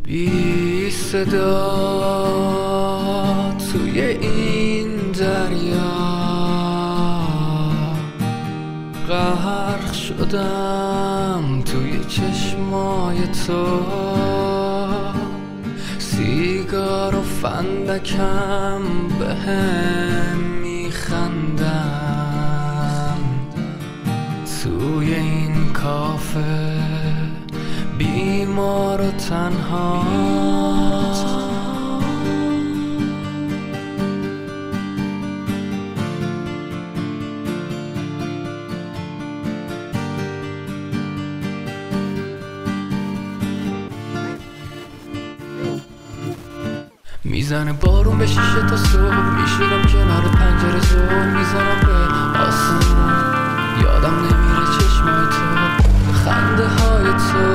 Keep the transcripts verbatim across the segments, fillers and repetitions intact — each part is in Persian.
بی صدا توی این دریا غرق شدم توی چشمای تو، سیگار و فندکم بهم میخندن توی این کافه بیمار و تنها. میزنه بارون به شیشه تا صبح، میشینم کنار پنجره زور، میزنم به آسمون، یادم نمیره چشمای تو، خنده های تو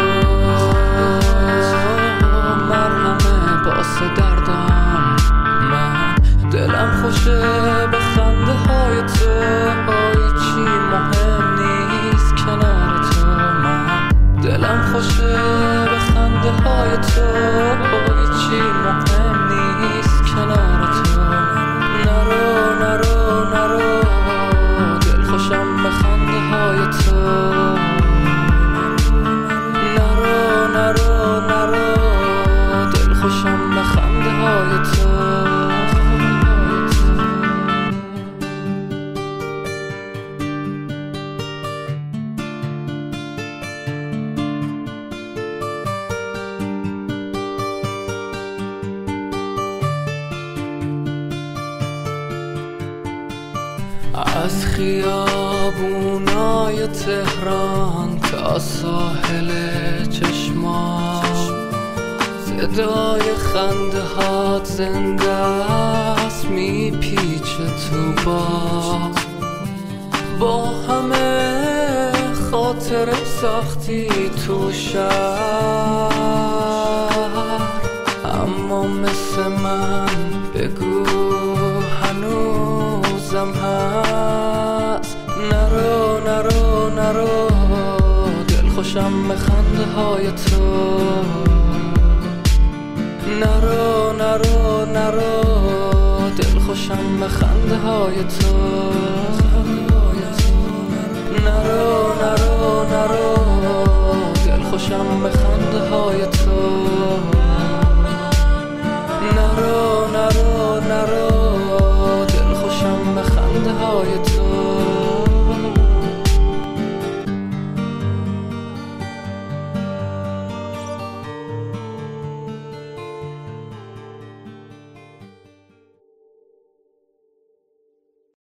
مرهمه باسه دردم. من دلم خوشه به خنده های تو، هیچی مهم نیست کنار تو. من دلم خوشه به خنده های تو، هیچی مهم نیست کنار تو. نرو نرو نرو دل خوشم به خنده های تو. نرو نرو نرو دل خوشم به خنده های تو. از خیابونای تهران تا ساحل چشمات، صدای خنده هات زنده است میپیچه تو باز. با همه خاطر ساختی تو شهر، اما مثل من بگو هنوزم هست. نرو نرو نرو دل خوشم به خنده های تو. نرو نرو نرو دل خوشم به خنده های تو. نرو نرو نرو دل خوشم به خنده های تو. نرو